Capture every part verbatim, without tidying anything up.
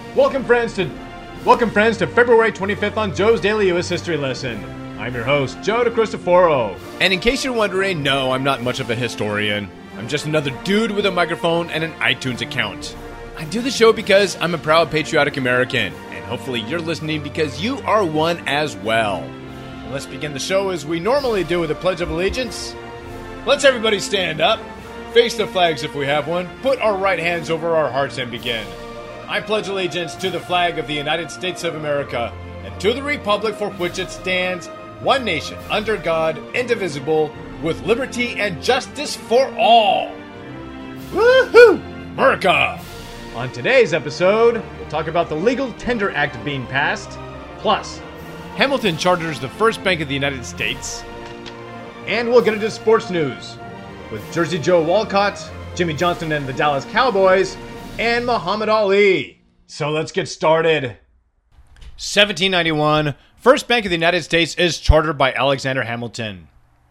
Welcome friends to Welcome friends to February twenty-fifth on Joe's Daily U S History Lesson. I'm your host, Joe DeCristoforo. And in case you're wondering, no, I'm not much of a historian. I'm just another dude with a microphone and an iTunes account. I do the show because I'm a proud patriotic American, and hopefully you're listening because you are one as well. And let's begin the show as we normally do with a Pledge of Allegiance. Let's everybody stand up, face the flags if we have one, put our right hands over our hearts and begin. I pledge allegiance to the flag of the United States of America and to the republic for which it stands, one nation, under God, indivisible, with liberty and justice for all. Woohoo! America! On today's episode, we'll talk about the Legal Tender Act being passed, plus, Hamilton charters the first bank of the United States, and we'll get into sports news with Jersey Joe Walcott, Jimmy Johnson and the Dallas Cowboys, and Muhammad Ali. So let's get started. seventeen ninety-one, First Bank of the United States is chartered by Alexander Hamilton.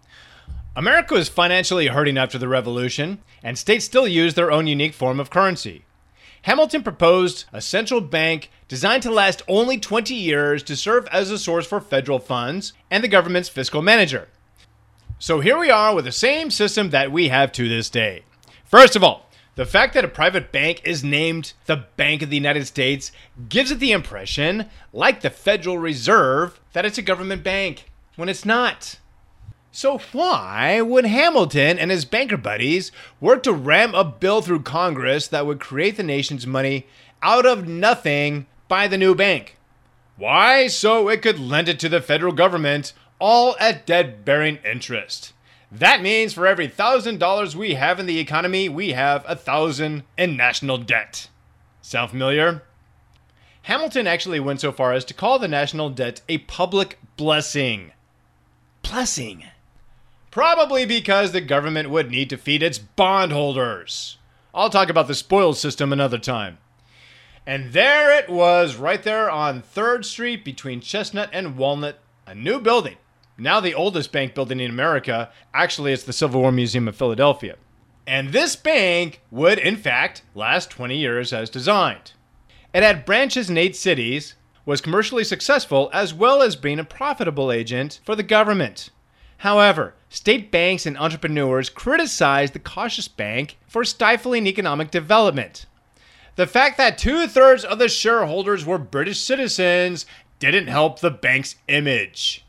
America was financially hurting after the Revolution, and states still used their own unique form of currency. Hamilton proposed a central bank designed to last only twenty years to serve as a source for federal funds and the government's fiscal manager. So here we are with the same system that we have to this day. First of all, the fact that a private bank is named the Bank of the United States gives it the impression, like the Federal Reserve, that it's a government bank, when it's not. So why would Hamilton and his banker buddies work to ram a bill through Congress that would create the nation's money out of nothing by the new bank? Why? So it could lend it to the federal government, all at debt-bearing interest. That means for every one thousand dollars we have in the economy, we have one thousand in national debt. Sound familiar? Hamilton actually went so far as to call the national debt a public blessing. Blessing. Probably because the government would need to feed its bondholders. I'll talk about the spoils system another time. And there it was, right there on third Street between Chestnut and Walnut, a new building. Now the oldest bank building in America. Actually, it's the Civil War Museum of Philadelphia. And this bank would, in fact, last twenty years as designed. It had branches in eight cities, was commercially successful, as well as being a profitable agent for the government. However, state banks and entrepreneurs criticized the cautious bank for stifling economic development. The fact that two-thirds of the shareholders were British citizens didn't help the bank's image.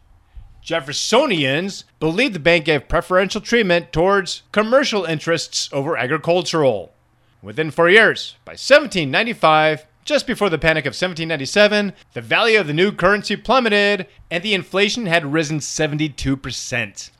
Jeffersonians believed the bank gave preferential treatment towards commercial interests over agricultural. Within four years, by seventeen ninety-five, just before the Panic of seventeen ninety-seven, the value of the new currency plummeted and the inflation had risen seventy-two percent.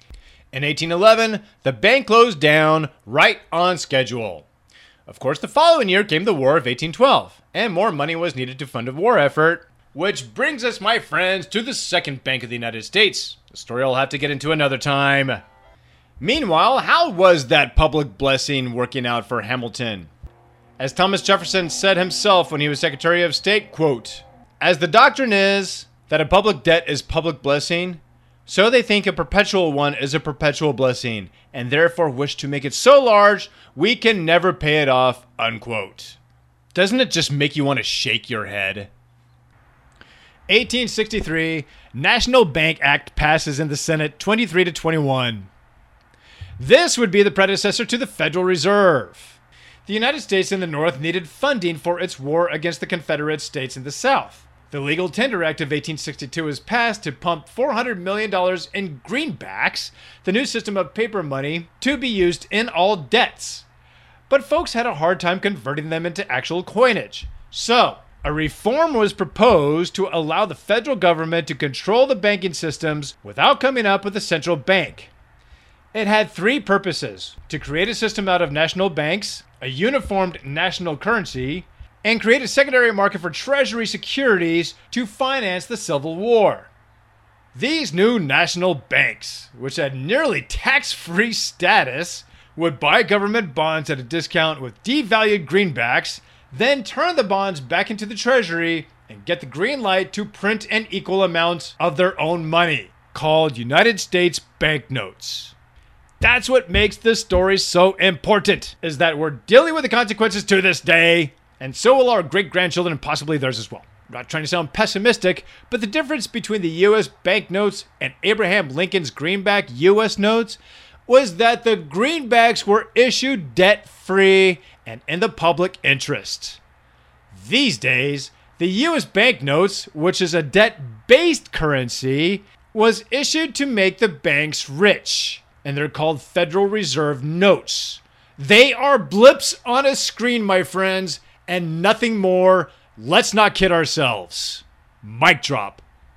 In eighteen eleven, the bank closed down right on schedule. Of course, the following year came the War of eighteen twelve, and more money was needed to fund a war effort. Which brings us, my friends, to the Second Bank of the United States. The story I'll have to get into another time. Meanwhile, how was that public blessing working out for Hamilton? As Thomas Jefferson said himself when he was Secretary of State, quote, "As the doctrine is that a public debt is public blessing, so they think a perpetual one is a perpetual blessing, and therefore wish to make it so large we can never pay it off," unquote. Doesn't it just make you want to shake your head? eighteen sixty-three, National Bank Act passes in the Senate twenty-three to twenty-one. This would be the predecessor to the Federal Reserve. The United States in the North needed funding for its war against the Confederate States in the South. The Legal Tender Act of eighteen sixty-two was passed to pump four hundred million dollars in greenbacks, the new system of paper money, to be used in all debts. But folks had a hard time converting them into actual coinage. So, a reform was proposed to allow the federal government to control the banking systems without coming up with a central bank. It had three purposes: to create a system out of national banks, a uniformed national currency, and create a secondary market for treasury securities to finance the Civil War. These new national banks, which had nearly tax-free status, would buy government bonds at a discount with devalued greenbacks, then turn the bonds back into the treasury and get the green light to print an equal amount of their own money, called United States banknotes. That's what makes this story so important, is that we're dealing with the consequences to this day, and so will our great-grandchildren and possibly theirs as well. I'm not trying to sound pessimistic, but the difference between the U S banknotes and Abraham Lincoln's greenback U S notes was that the greenbacks were issued debt-free and in the public interest. These days, the U S banknotes, which is a debt-based currency, was issued to make the banks rich, and they're called Federal Reserve notes. They are blips on a screen, my friends, and nothing more. Let's not kid ourselves. Mic drop.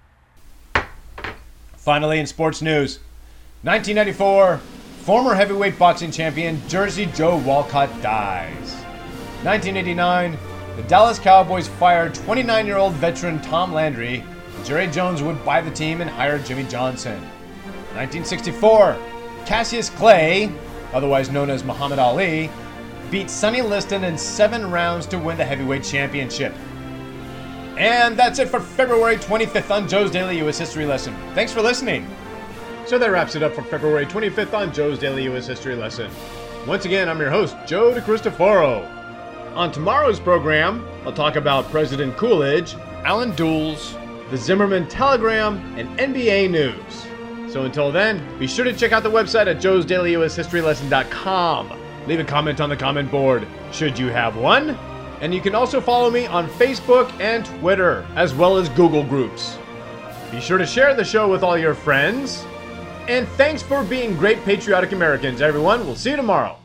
Finally, in sports news, nineteen ninety-four, former heavyweight boxing champion Jersey Joe Walcott dies. nineteen eighty-nine, the Dallas Cowboys fired twenty-nine-year-old veteran Tom Landry. Jerry Jones would buy the team and hire Jimmy Johnson. nineteen sixty-four, Cassius Clay, otherwise known as Muhammad Ali, beat Sonny Liston in seven rounds to win the heavyweight championship. And that's it for February twenty-fifth on Joe's Daily U S History Lesson. Thanks for listening. So that wraps it up for February twenty-fifth on Joe's Daily U S History Lesson. Once again, I'm your host, Joe DeCristoforo. On tomorrow's program, I'll talk about President Coolidge, Alan Dulles, the Zimmerman Telegram, and N B A news. So until then, be sure to check out the website at joes daily u s history lesson dot com. Leave a comment on the comment board, should you have one. And you can also follow me on Facebook and Twitter, as well as Google Groups. Be sure to share the show with all your friends. And thanks for being great patriotic Americans, everyone. We'll see you tomorrow.